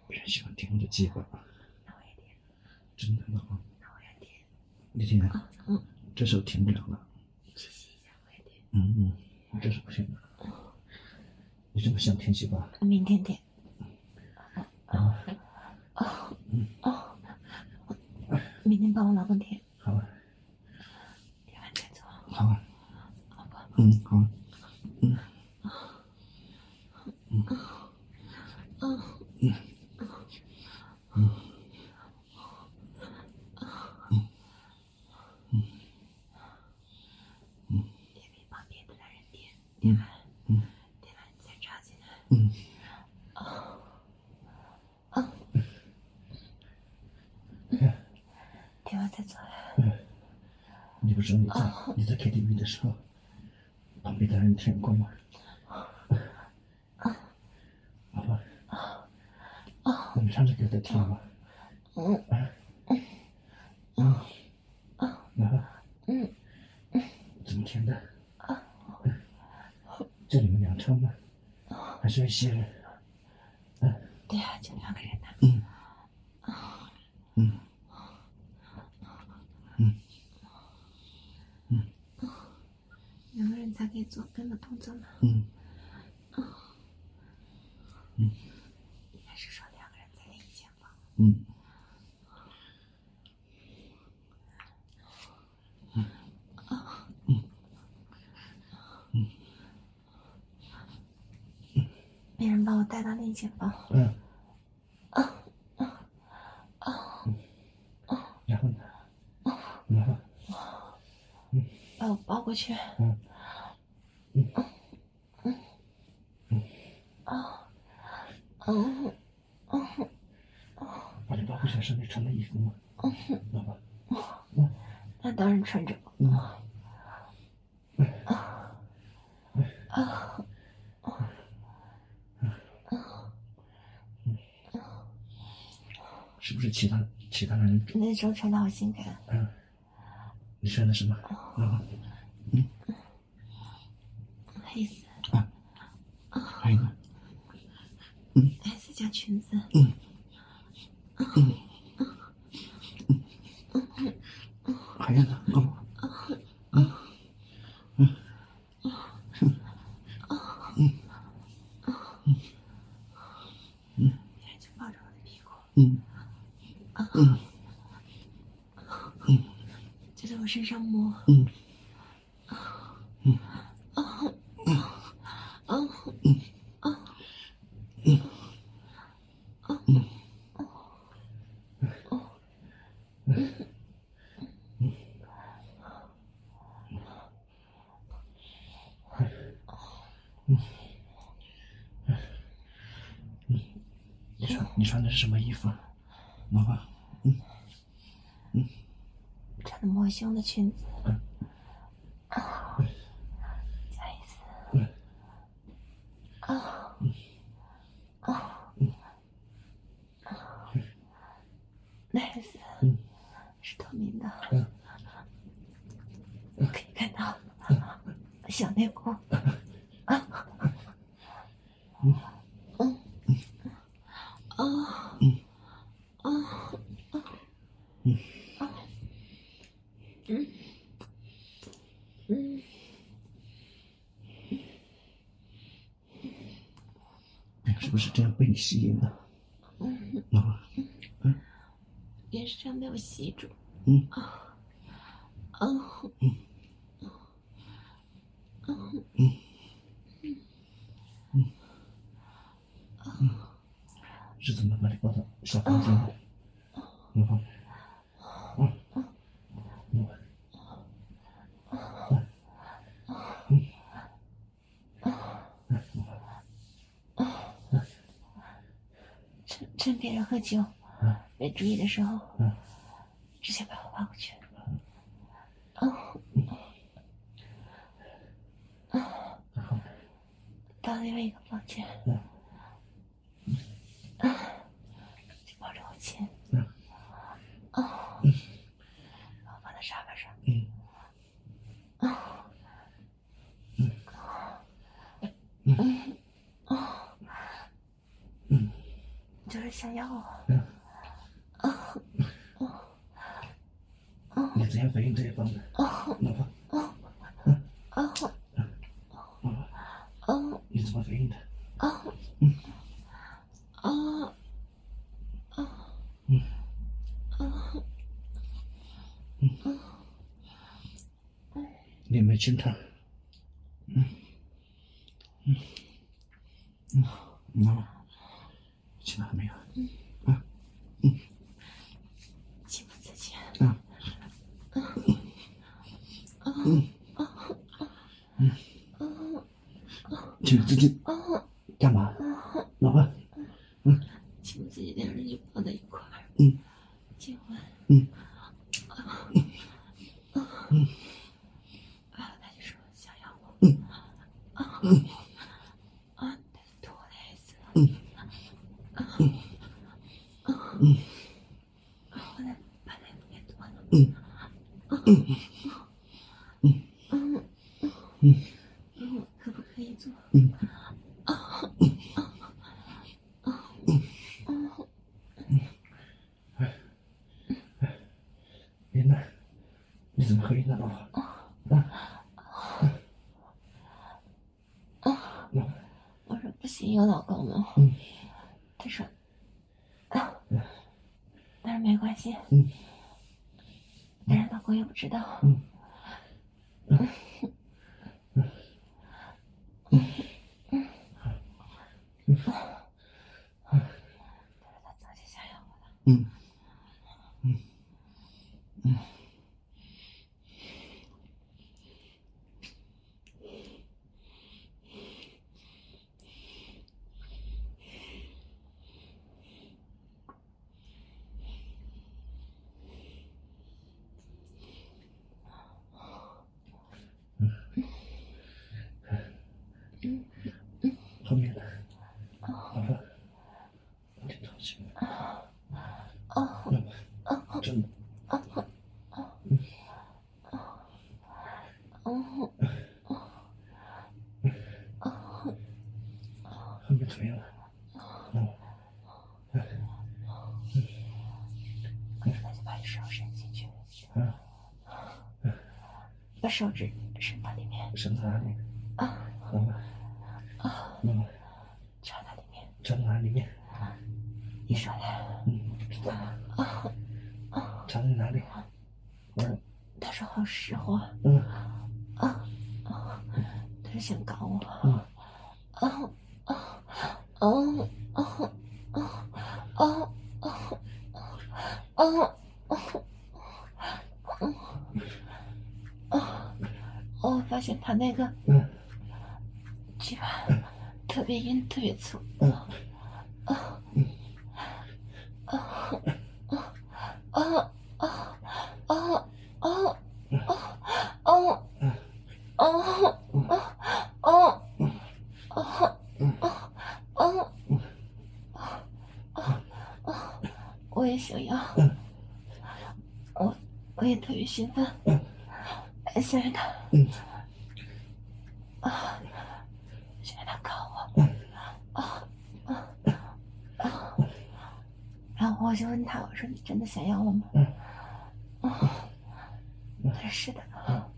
别人喜欢舔我的鸡巴， 那我也舔， 真的吗？ 那我也舔。 你舔，这手舔不了了。 谢谢一下，我也舔。 你这是不行的。你这么想舔鸡巴？ 明天舔。明天帮我老公舔。 好啊。 舔完再走。 好啊。 好吧。 好。 也可以帮别的男人舔。舔完再插进来。舔完再走。 你不是你在 KTV 的时候帮别的人舔过吗？好吧。那你上次给我再舔吧。怎么舔的？这里面2车吗？还是一些人？ 对啊，就2个人呢。2个人才可以做根的动作吗？应该是说2个人在另一间房。别人把我带到另一间房。 然后呢？然后？ 把我抱过去。 把你抱过去是你穿的衣服吗？老婆。 那当然穿着。 是不是其他男人？ 那时候穿的好性感。 你穿的什么？ 黑丝。 还有呢？ 黑丝加裙子。 还有呢？ 别人就抱着我的屁股。就在我身上摸。 你穿的是什么衣服，老婆？ 穿的抹胸的裙子。加一丝。那一丝是透明的。可以看到小内裤。 是不是这样被你吸引的？老婆。 也是这样被我吸住。 是怎么把你抱到小房间的？老婆。 趁别人喝酒没注意的时候，直接把我抱过去。到另外一个房间，就抱着我亲。然后放在沙发上。 就是想要我。 你怎样反应这一方面？老婆，你怎么反应的？你有没有亲他？亲了还没有？ 情不自禁。 情不自禁。干嘛？老婆？ 情不自禁，两人就抱在一块儿。亲吻。他就说想要我。他就脱了孩子了。我来把那个给脱了。可不可以做？ 林娜，你怎么回应的，老婆？ 我说不行，有老公了。他说，但是没关系。但是老公也不知道。他早就想要我了。 后面的，老婆，你操心。真的。后面怎么样了？ 那就把手伸进去，把手指伸到里面。 伸到哪里？老婆， 插到里面。 插到哪里面？ 你说的。 知道了。插在哪里？ 他说好实话。他是想搞我。我发现他那个鸡巴特别硬，特别粗。我也想要。我也特别兴奋。想让他。想让他搞我。然后我就问他，我说你真的想要我吗？他说是的。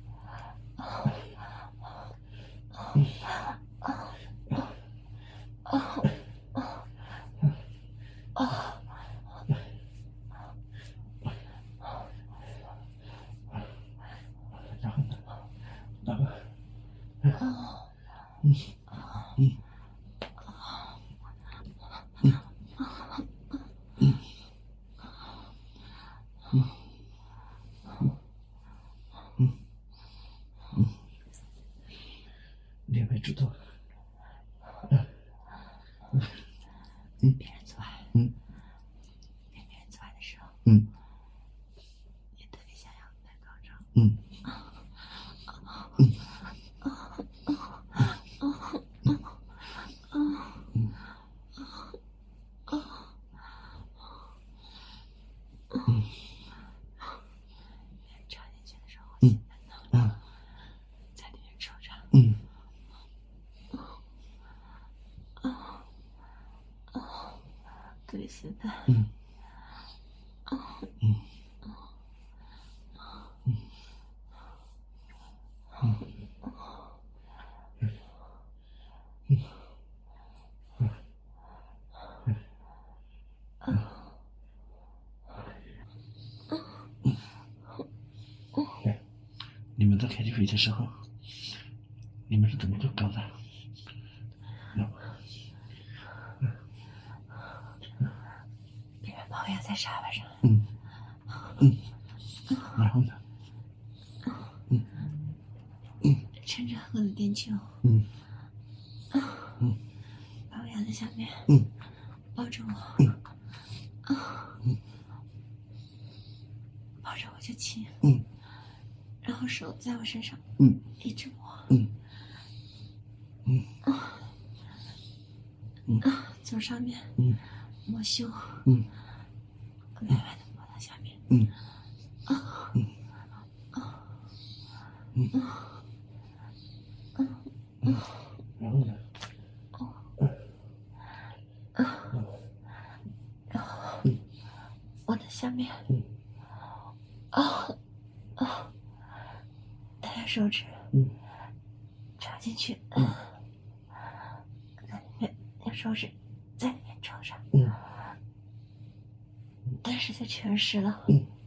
然后呢？老婆。你有没有知道？ 别人做爱。别人做爱的时候。也特别想要来高潮。插进去的时候，我兴奋的在里面抽着。 特别兴奋。 你们在 KTV 的时候，你们是怎么个搞的？ 别人抱怨在沙发上。 然后呢？ 趁着喝了点酒，把我压在下面，抱着我，抱着我就亲，然后手在我身上，一直摸，从上面摸胸，慢慢的摸到下面， 然后呢？ 然后我的下面，他用手指插进去，在里面用手指在里面抽上，但是就全湿了，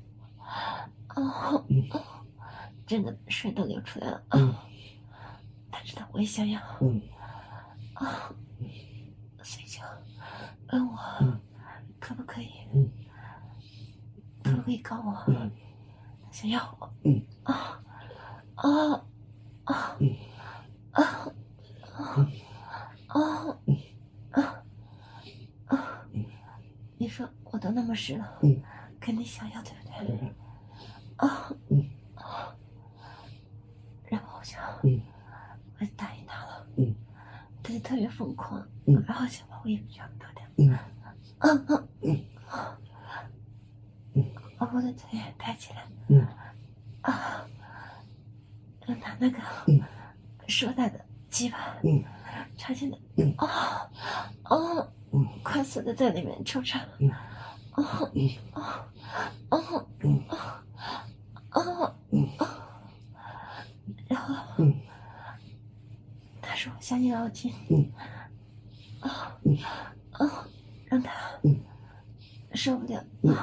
真的水都流出来了，他知道我也想要，所以就问我可不可以告我，想要我，你说我都那么湿了，肯定想要，对不对？然后我就答应他了，他就特别疯狂，然后想把我衣服全部脱掉，把我的腿抬起来，让他那个硕大的鸡巴插进来，快速的在里面抽插，然后他说我想你老紧，让他受不了，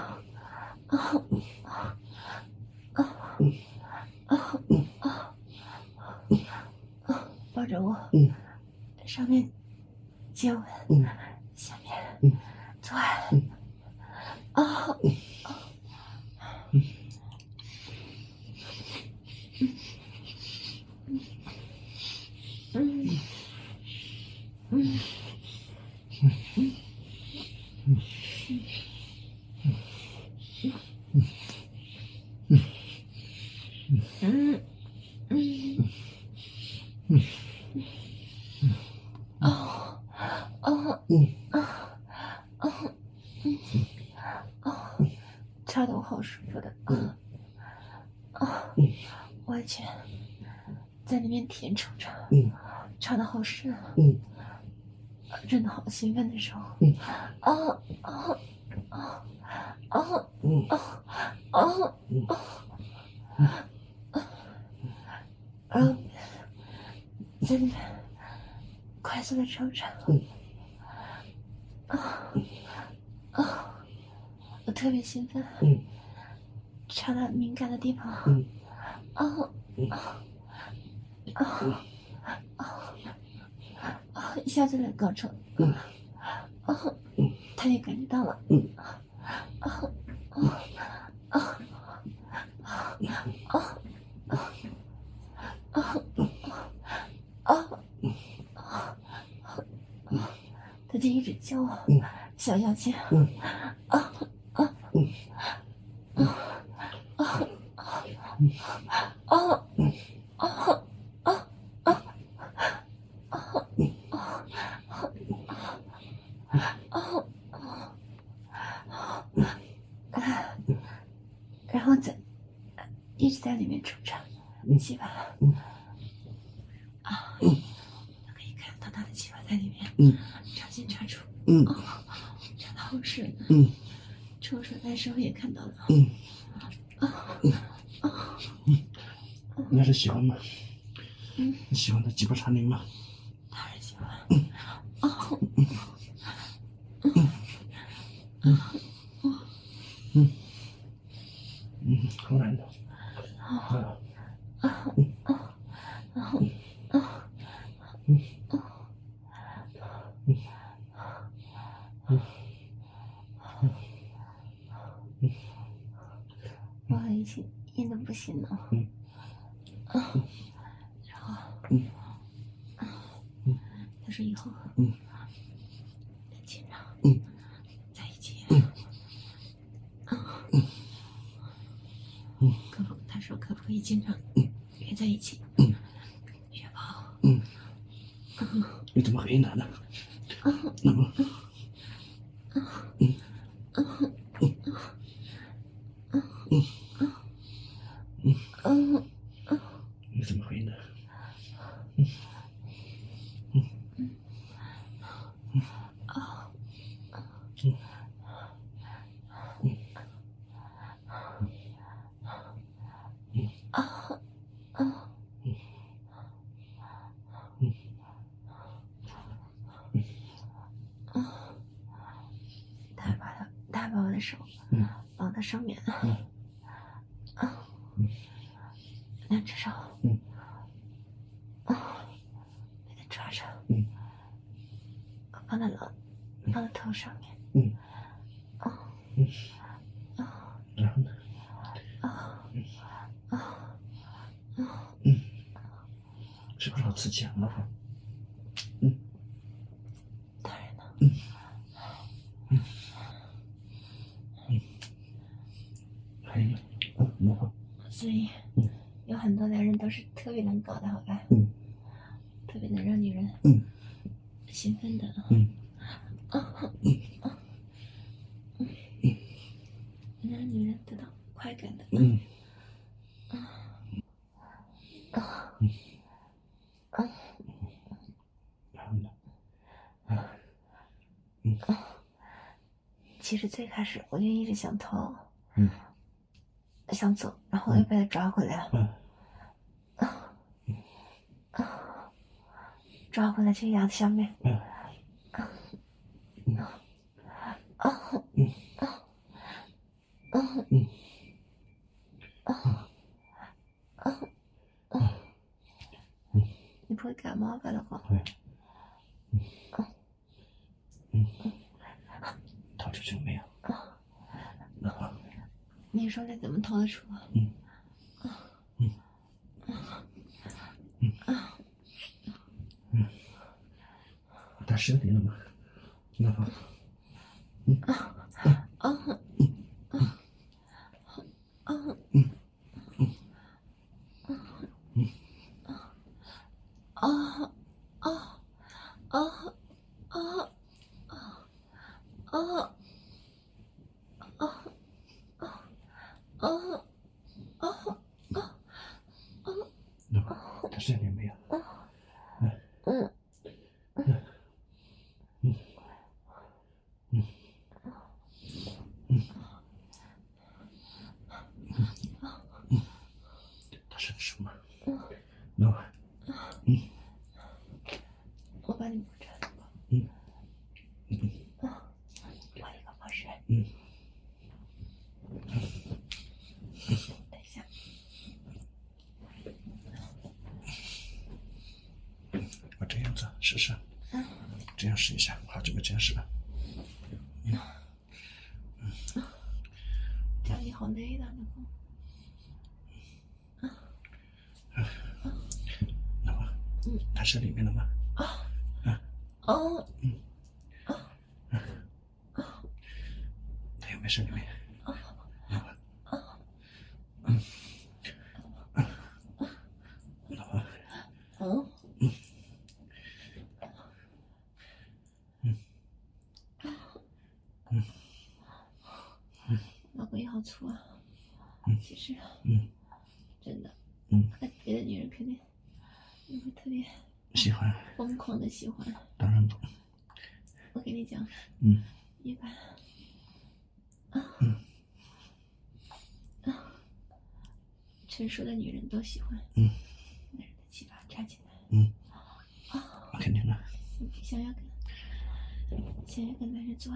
抱着我，上面接吻，下面做爱，插得我好舒服的，完全在里面填充着，插得好深，真的好兴奋的时候，然后在里面快速的抽插，我特别兴奋，插到敏感的地方，一下就来高潮，他也感觉到了，他就一直叫我小妖精，然后一直在里面抽插，鸡巴，都可以看到他的鸡巴在里面插进插出，插到抽水，抽水的时候也看到了， 你还是喜欢吗？你喜欢的吉普茶林吗？ 当然喜欢。 好难的。 我已经硬的不行了。然后，他说以后经常在一起。他说可不可以经常约在一起？约炮。 你怎么回答呢？那么，你怎么回呢？ 他把我的手绑到上面，两只手，被他抓着，放到头上面， 然后呢？是不是好刺激啊？ 当然了。 还有，老婆。 所以有很多男人都是特别能搞的，好吧？特别能让女人兴奋的。能让女人得到快感的。其实最开始我就一直想逃，想走，然后又被他抓回来了。抓回来就压在下面。你不会感冒吧，老公？ 逃出去了没有？老婆。 你说你怎么逃得出？ 打身体了吗？老婆。老婆，打身体没有？他是什么？老婆。 我把你扶着。换一个方式。等一下。 我这样子试试。这样试一下，好久没这样试了。 家里好累的，老公。 老婆。他是里面了吗？他有没有是里面？老婆。老婆。 老公也好粗啊。其实，真的，别的女人肯定也会特别喜欢， 疯狂的喜欢。 当然不。 我跟你讲，一般成熟的女人都喜欢。 男人的鸡巴插进来。 肯定的。 想要跟男人做爱。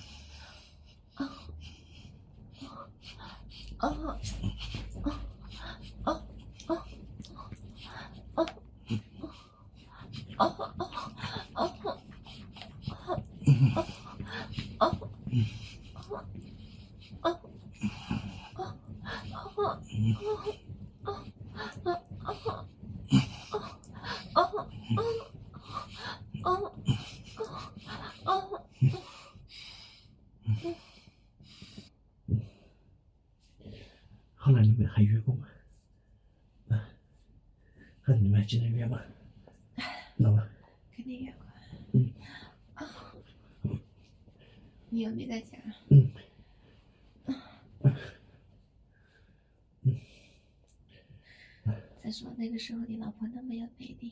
后来你们还约过吗？和你们还经常约吗？那么， 肯定约过。你又没在家。再说那个时候你老婆那么有魅力。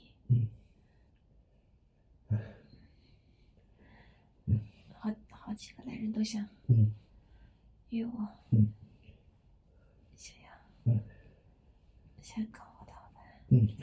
好几个男人都想约我。想搞我的。